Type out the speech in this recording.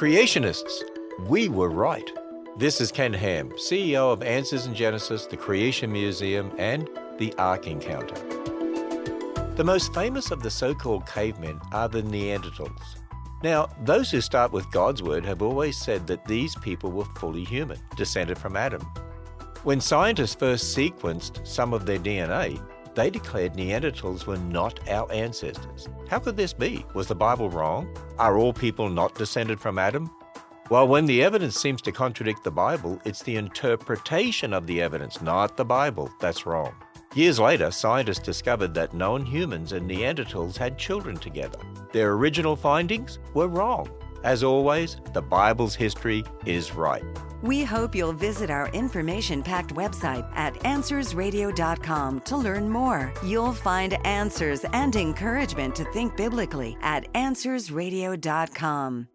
Creationists, we were right. This is Ken Ham, CEO of Answers in Genesis, the Creation Museum, and the Ark Encounter. The most famous of the so-called cavemen are the Neanderthals. Now, those who start with God's Word have always said that these people were fully human, descended from Adam. When scientists first sequenced some of their DNA, they declared Neanderthals were not our ancestors. How could this be? Was the Bible wrong? Are all people not descended from Adam? Well, when the evidence seems to contradict the Bible, it's the interpretation of the evidence, not the Bible, that's wrong. Years later, scientists discovered that known humans and Neanderthals had children together. Their original findings were wrong. As always, the Bible's history is right. We hope you'll visit our information-packed website at AnswersRadio.com to learn more. You'll find answers and encouragement to think biblically at AnswersRadio.com.